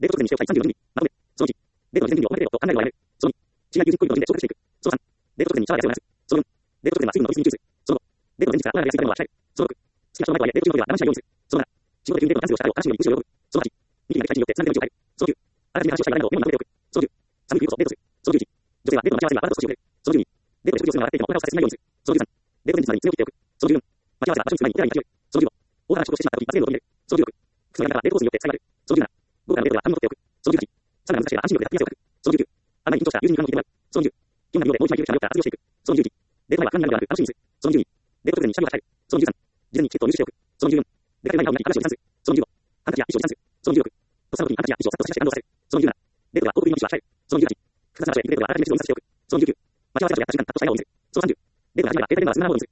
デート直前にしておきたい36ミリ。まとめ。その1、デートの事前準備を行えるよと考えるのをやめる。その2、知り合い友人コンビの人で消化していく。その3、デート直前にシャワーや汗を流す。その4、デート直前は水分の飲みすぎに注意する。その5、デートの前日からおやすみから食べるのは控える。その6、好きな人の前とはいえ、デート中の料理は我慢しないようにする。その7、仕事で急にデートのキャンセルをした後、新しいように無視を喜ぶ。その8、ニキビが期待値によってつながるように変える。その9、あらかじめ話をしたい話題などメモにまとめておく。その10、寒い冬こそデートする。その11、女性はデートの待ち合わせにはバランスを少し遅れる。その12、デートで食事をするのは笑っていても声を大きくしないようにする。その13、デート前日までに実践をしておく。その14、待ち合わせが場所に着く前に手紙に書き込む。その15、大柄な食事をしてしまった時、罰ゲームを決める。その16、靴のやめ方はデートコースによって使い分ける。その17、午後からのデートは紙を取っておく。その18、さらなる難しいが安心力で発揮汗をかく。その19、あまりに緊張した友人に時間を置いてもらう。その20、基本な量でもう一枚記録した量から活用していく。その21、デート前は管理などではなく楽しみにする。その22、デート直前に下着を履き替える。その23、事前にチケットを入手しておく。その24、出かける前に会う女に話を持参する。その25、ハンカチや衣装を持参する。その26、とっさの時にハンカチや衣装をさっと差し出して感動させる。その27、デートは航空便の機種は控える。その28、複雑な場所へ行くデートはあらかじめ事情にさせておく。その29、待ち合わせ場所や立ち時間、カットした笑顔を見せる。その30、デートが始まれば携帯電話はスマホをにする。